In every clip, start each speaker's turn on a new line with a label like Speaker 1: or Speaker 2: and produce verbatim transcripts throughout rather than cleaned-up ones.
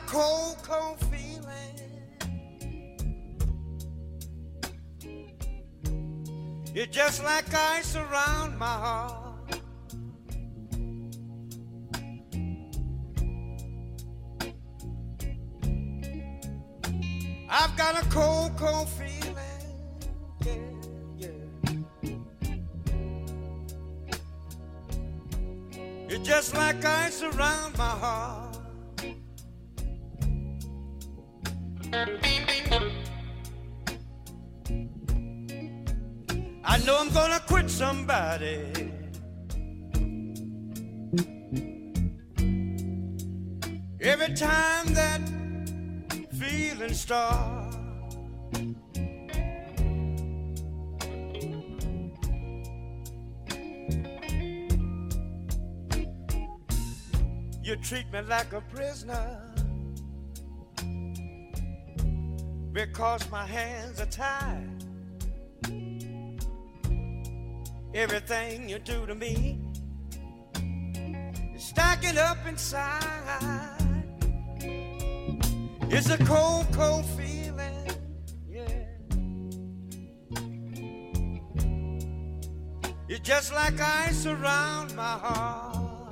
Speaker 1: cold, cold feeling. You're just like ice around my heart. I've got a cold, cold feeling. Yeah, yeah. You're just like ice around my heart. I know I'm gonna quit somebody. Every time that feeling starts, you treat me like a prisoner because my hands are tied. Everything you do to me is stacking up inside. It's a cold, cold feeling, yeah. You're just like ice around my heart.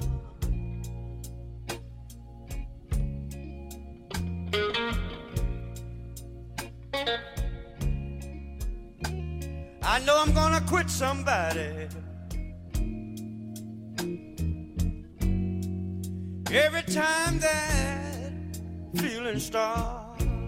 Speaker 1: I know I'm gonna quit somebody. Every time that feeling starts,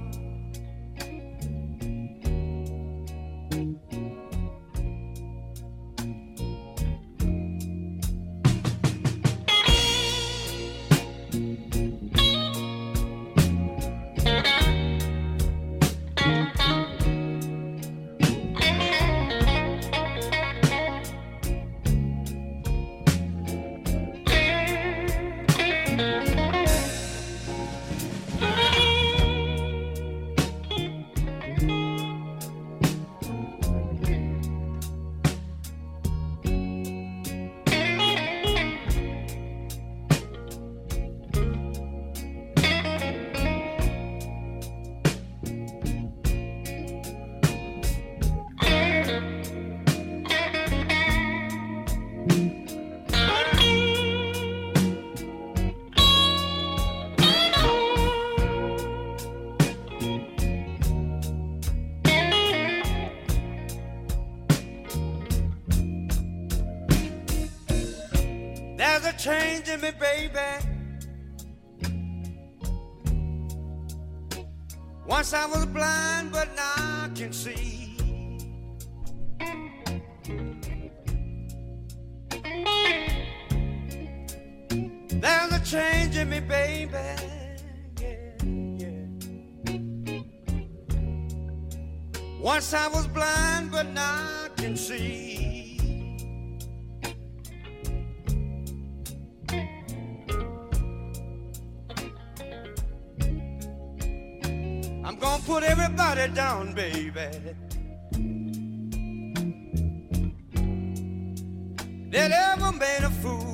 Speaker 1: there's a change in me, baby. Once I was blind, but now I can see. There's a change in me, baby. Yeah, yeah. Once I was blind, but now I can see. I'm gonna put everybody down, baby. That ever made a fool